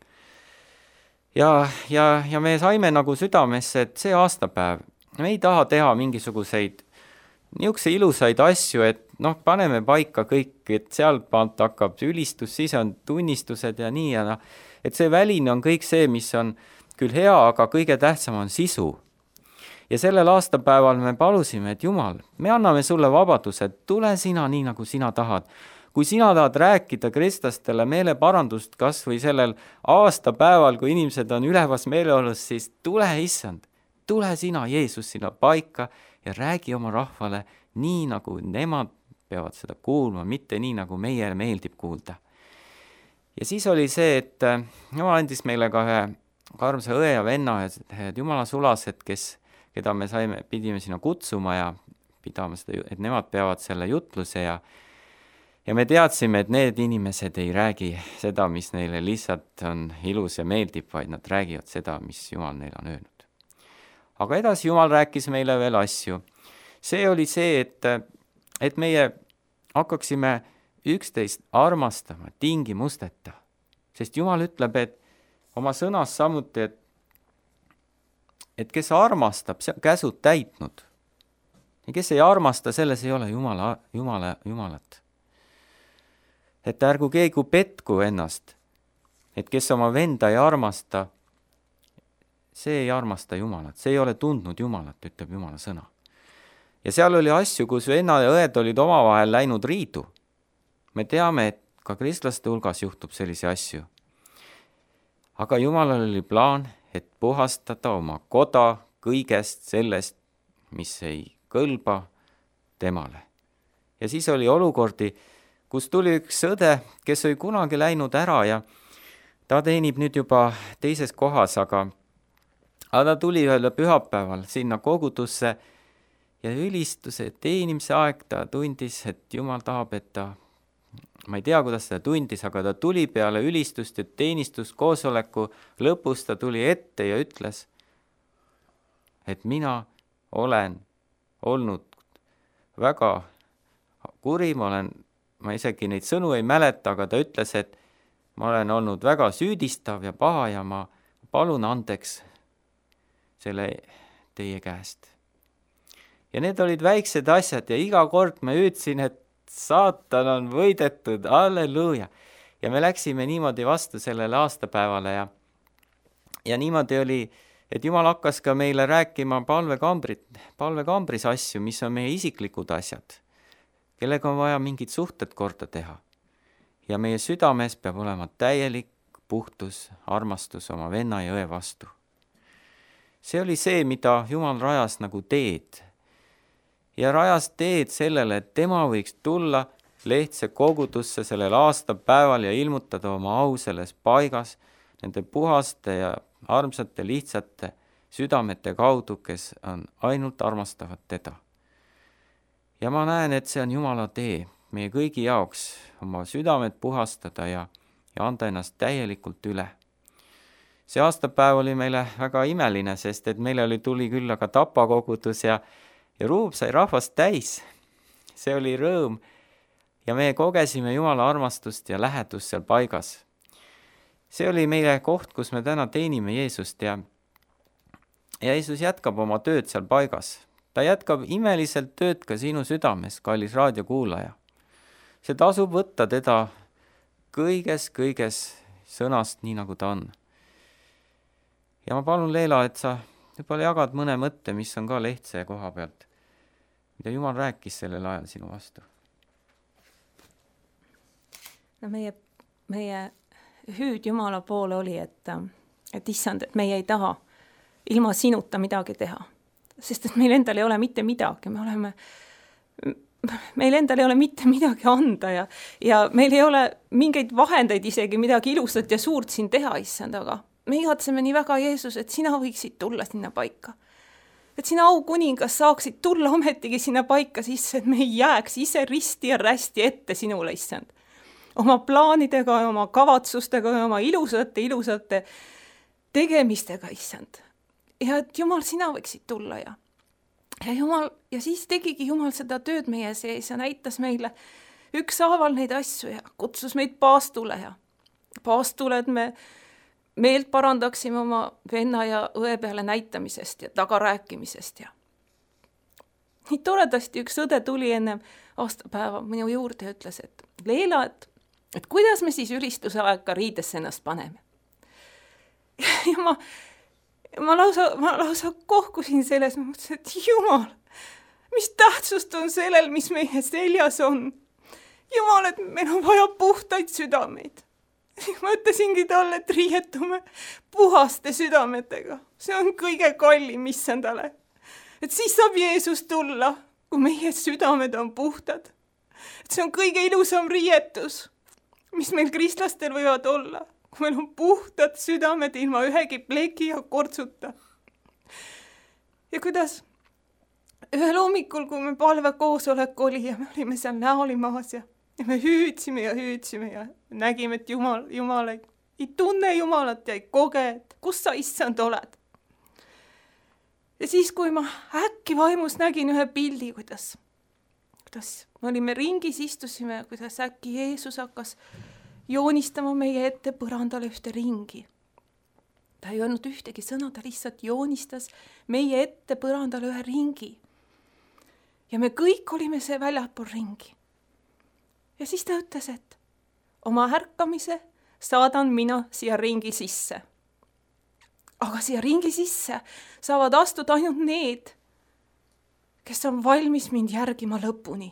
Ja me saime nagu südamesse, et see aastapäev, me ei taha teha mingisuguseid niisuguseid ilusaid asju, et paneme paika kõik, et sealt poolt hakkab ülistus, siis on tunnistused ja nii ja et see väline on kõik see, mis on küll hea, aga kõige tähtsam on sisu. Ja sellel aastapäeval me palusime, et Jumal, me anname sulle vabaduse, tule sina nii, nagu sina tahad. Kui sina tahad rääkida kristlastele meeleparandust kas või sellel aastapäeval, kui inimesed on ülevas meeleolus, siis tule issand, tule sina Jeesus sinna paika ja räägi oma rahvale nii, nagu nemad peavad seda kuulma, mitte nii, nagu meile meeldib kuulda. Ja siis oli see, et Jumal andis meile ka ühe armsa õe ja venna ja Jumala sulased, keda me pidime sinna kutsuma ja pidama seda, et nemad peavad selle jutluse ja me teadsime, et need inimesed ei räägi seda, mis neile lihtsalt on ilus ja meeldib, vaid nad räägivad seda, mis Jumal neile on öelnud. Aga edasi Jumal rääkis meile veel asju. See oli see, et meie hakkaksime üksteist armastama tingimusteta. Sest Jumal ütleb, et oma sõnas samuti, et kes armastab, see on käsud täitnud. Ja kes ei armasta, selles ei ole Jumalat. Et ärgu keegi petku ennast, et kes oma venda ei armasta, see ei armasta Jumalat, see ei ole tundnud Jumalat, ütleb Jumala sõna. Ja seal oli asju, kus venna ja õed olid omavahel läinud riidu. Me teame, et ka kristlaste hulgas juhtub sellisi asju. Aga Jumalal oli plaan, et puhastada oma koda kõigest sellest, mis ei kõlba temale. Ja siis oli olukordi, kus tuli üks õde, kes oli kunagi läinud ära ja ta teenib nüüd juba teises kohas, aga ta tuli ühel pühapäeval sinna kogudusse ja ülistuse teenimise aeg ta tundis, et Jumal tahab, et ta, ma ei tea, kuidas ta tundis, aga ta tuli peale ülistust ja teenistuskoosoleku lõpus, ta tuli ette ja ütles, et mina olen olnud väga kuri, ma isegi neid sõnu ei mäleta, aga ta ütles, et ma olen olnud väga süüdistav ja paha ja ma palun andeks selle teie käest. Ja need olid väiksed asjad ja iga kord ma ütlesin, et saatan on võidetud, halleluuja. Ja me läksime niimoodi vastu sellele aastapäevale ja niimoodi oli, et Jumal hakkas ka meile rääkima palvekambris asju, mis on meie isiklikud asjad, kellega on vaja mingid suhted korda teha. Ja meie südames peab olema täielik puhtus, armastus oma venna ja õe vastu. See oli see, mida Jumal rajas nagu teed. Ja rajas teed sellele, et tema võiks tulla Lehtse kogudusse sellel aastapäeval ja ilmutada oma au selles paigas nende puhaste ja armsate lihtsate südamete kaudu, kes on ainult armastavad teda. Ja ma näen, et see on Jumala tee meie kõigi jaoks oma südamed puhastada ja anda ennast täielikult üle. See aastapäev oli meile väga imeline, sest et meile tuli küll aga Tapa kogudus ja ruum sai rahvast täis. See oli rõõm ja me kogesime Jumala armastust ja lähedust seal paigas. See oli meile koht, kus me täna teenime Jeesust ja Jeesus jätkab oma tööd seal paigas. Ta jätkab imeliselt tööd ka sinu südames, kallis raadiokuulaja. See tasub võtta teda kõiges sõnast nii, nagu ta on. Ja ma palun, Leela, et sa võib-olla jagad mõne mõtte, mis on ka Lehtse koha pealt, mida Jumal rääkis sellel ajal sinu vastu. No meie hüüd Jumala poole oli, et issand, et meie ei taha ilma sinuta midagi teha. Sest et meil endal ei ole mitte midagi, meil endal ei ole mitte midagi anda ja meil ei ole mingeid vahendeid isegi midagi ilusat ja suurt siin teha, issand, aga me igatseme nii väga, Jeesus, et sina võiksid tulla sinna paika. Et sina aukuningas saaksid tulla ometigi sinna paika sisse, et me ei jääks ise risti ja rästi ette sinule, issand. Oma plaanidega, oma kavatsustega, oma ilusate tegemistega, issand. Ja et Jumal, sina võiksid tulla ja siis tegigi Jumal seda tööd meie sees ja näitas meile ükshaaval neid asju ja kutsus meid paastule ja paastule, et me meelt parandaksime oma venna ja õe peale näitamisest ja tagarääkimisest ja nii toredasti üks õde tuli enne aastapäeva minu juurde ja ütles, et Leela, et kuidas me siis ülistuse aeg ka riidesse ennast paneme. Ja ma lausa kohkusin selles, ma mõtlesin, et Jumal, mis tähtsust on sellel, mis meie seljas on. Jumal, et meil on vaja puhtaid südameid. Ma ütlesingi talle, et riietume puhaste südametega. See on kõige kallim issandale. Et siis saab Jeesus tulla, kui meie südamed on puhtad. Et see on kõige ilusam riietus, mis meil kristlastel võivad olla. Kui meil on puhtad südamed ilma ühegi pleki ja kortsuta. Ja kuidas ühel hommikul, kui me palvekoosolek oli ja me olime seal näolimaas ja me hüüdsime ja nägime, et Jumal ei tunne Jumalat ja ei koge, et kus sa, issand, oled. Ja siis, kui ma äkki vaimus nägin ühe pildi, kuidas me olime ringis, istusime, kuidas äkki Jeesus hakkas joonistama meie ette põrandale ühte ringi. Ta ei öelnud ühtegi sõna, ta lihtsalt joonistas meie ette põrandale ühe ringi. Ja me kõik olime see väljapool ringi. Ja siis ta ütles, et oma ärkamise saadan mina siia ringi sisse. Aga siia ringi sisse saavad astuda ainult need, kes on valmis mind järgima lõpuni.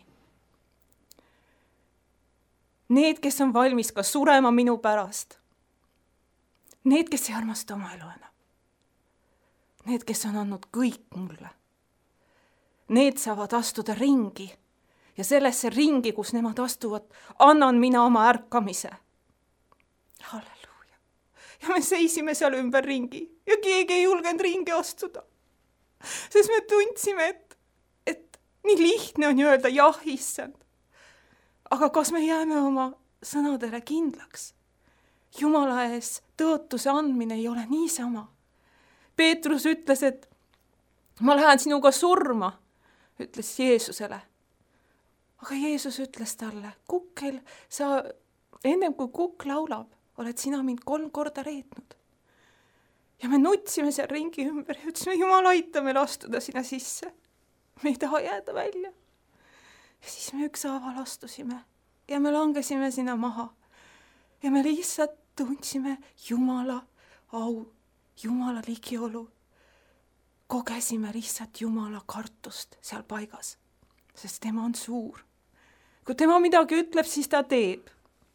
Need, kes on valmis ka surema minu pärast. Need, kes ei armasta oma elu enam. Need, kes on andnud kõik mulle. Need saavad astuda ringi ja sellesse ringi, kus nemad astuvad, annan mina oma ärkamise. Halleluuja. Ja me seisime seal ümber ringi ja keegi ei julgenud ringi astuda. Sest me tundsime, et nii lihtne on ju öelda jah, issand. aga kas me jääme oma sõnadele kindlaks? Jumala ees tõotuse andmine ei ole niisama. Peetrus ütles, et ma lähen sinuga surma, ütles Jeesusele. aga Jeesus ütles talle, kukkel, sa ennem kui kukk laulab, oled sina mind 3 korda reetnud. Ja me nutsime seal ringi ümber ja ütlesime, Jumal, aita meil astuda sinna sisse. Me ei taha jääda välja. Ja siis me ükshaaval astusime ja me langesime sinna maha. Ja me lihtsalt tundsime Jumala au, Jumala ligiolu. Kogesime lihtsalt Jumala kartust seal paigas, sest tema on suur. Kui tema midagi ütleb, siis ta teeb.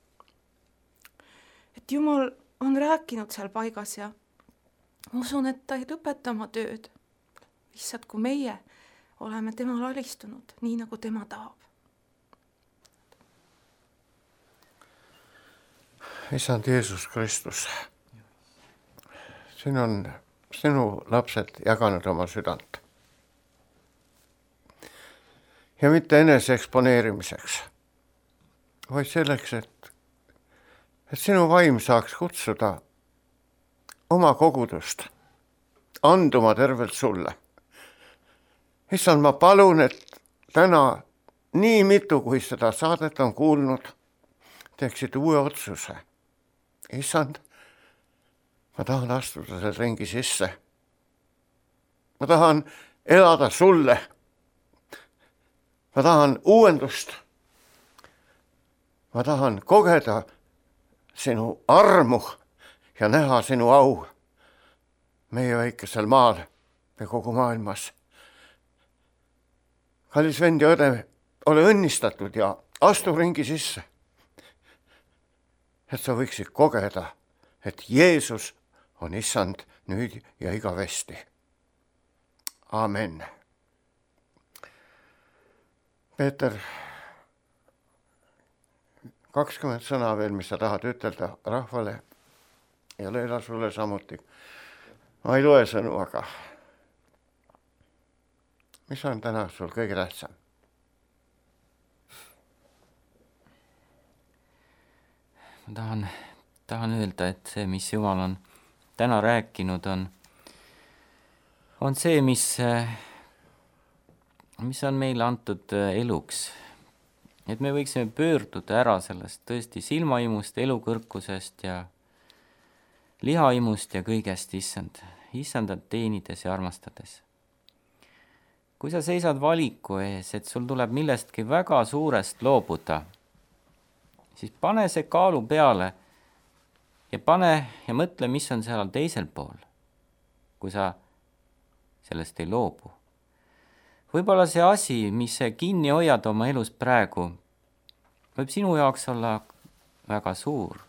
Et Jumal on rääkinud seal paigas ja ma usun, et ta ei lõpeta oma tööd. Lihtsalt kui meie oleme temal alistunud, nii nagu tema tahab. Isand Jeesus Kristus, siin on sinu lapsed jaganud oma südant. Ja mitte enese eksponeerimiseks, vaid selleks, et sinu vaim saaks kutsuda oma kogudust anduma tervelt sulle. Issand, ma palun, et täna nii mitu, kui seda saadet on kuulnud, teeksid uue otsuse. Issand, ma tahan astuda selle ringi sisse. Ma tahan elada sulle. Ma tahan uuendust. Ma tahan kogeda sinu armu ja näha sinu au meie väikesel maal ja kogu maailmas. Kallis vend ja õde, ole õnnistatud ja astu ringi sisse. Et sa võiksid kogeda, et Jeesus on issand nüüd ja igavesti. Amen. Peeter, 20 sõna veel, mis sa tahad ütelda rahvale ja Leela sulle samuti. Ma ei loe sõnu, aga mis on täna sul kõige tähtsam? Ma tahan öelda, et see, mis Jumal on täna rääkinud, on see, mis on meile antud eluks. Et me võiksime pöörduda ära sellest tõesti silmaimust, elukõrkusest ja lihaimust ja kõigest issandat teenides ja armastades. Kui sa seisad valiku ees, et sul tuleb millestki väga suurest loobuda, siis pane see kaalu peale ja pane ja mõtle, mis on seal teisel pool, kui sa sellest ei loobu. Võib-olla see asi, mis kinni hoiad oma elus praegu, võib sinu jaoks olla väga suur.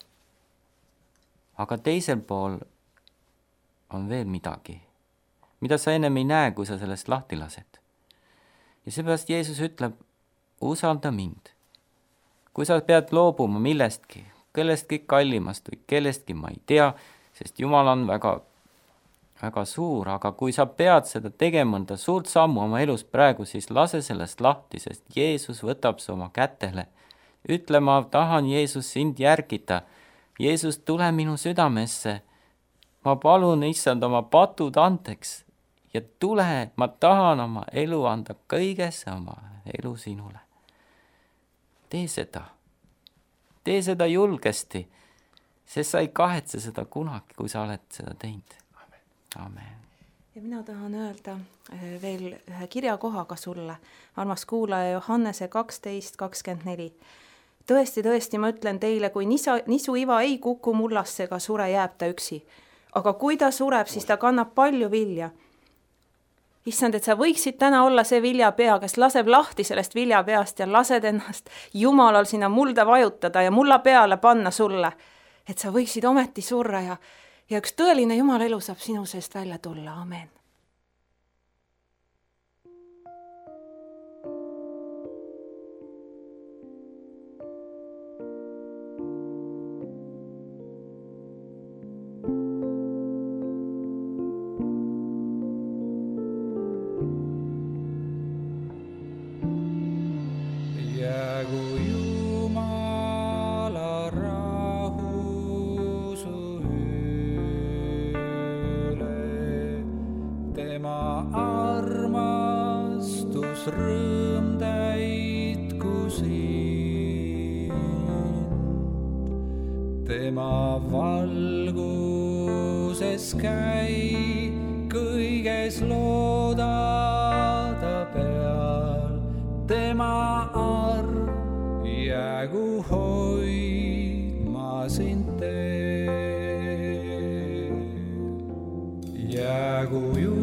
Aga teisel pool on veel midagi, mida sa ennem ei näe, kui sa sellest lahti lased. Ja seepärast Jeesus ütleb, usalda mind. Kui sa pead loobuma millestki, kellestki kallimast või kellestki ma ei tea, sest Jumal on väga, väga suur, aga kui sa pead seda tegema, mõnda suurt sammu oma elus praegu, siis lase sellest lahti, sest Jeesus võtab su oma kätele. Ütle, ma tahan Jeesus sind järgida. Jeesus, tule minu südamesse. Ma palun issand oma patud andeks ja tule, ma tahan oma elu anda kõigesse oma elu sinule. Tee seda julgesti, sest sa ei kahetse seda kunagi, kui sa oled seda teinud. Amen. Ja mina tahan öelda veel ühe kirjakohaga sulle, armas kuulaja, Johannese 12:24. Tõesti, ma ütlen teile, kui nisuiva ei kuku mullasse ega sure, jääb ta üksi. Aga kui ta sureb, siis ta kannab palju vilja. Issand, et sa võiksid täna olla see viljapea, kes laseb lahti sellest viljapeast ja lased ennast Jumalal sinna mulda vajutada ja mulla peale panna sulle, et sa võiksid ometi surra ja üks tõeline Jumala elu saab sinu seest välja tulla. Amen. rõõm täitku sind. Tema valguses käi, kõiges loodada peal. Tema arm jäägu hoidma sind teel. Jäägu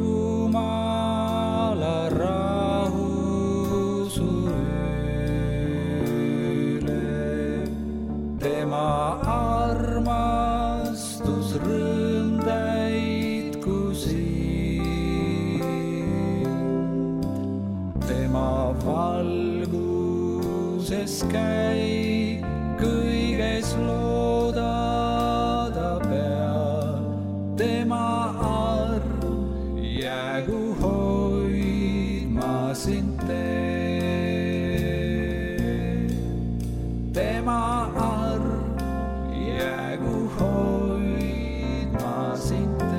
Jumala rahu su üle. Tema armastus rõõm täitku sind. Tema valguses käi, kõiges loodada peal. Tema arm jäägu hoidma sind teel. Tema arm jäägu hoidma sind teel.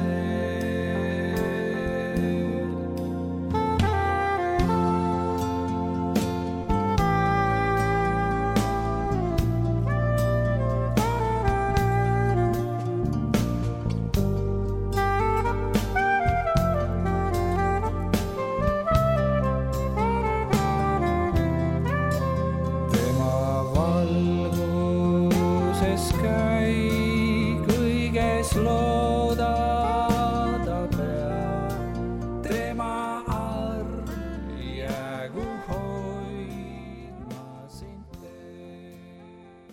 Loodada peal. Tema arm jäägu hoidma sind teel.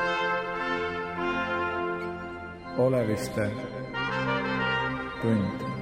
Oleviste tund.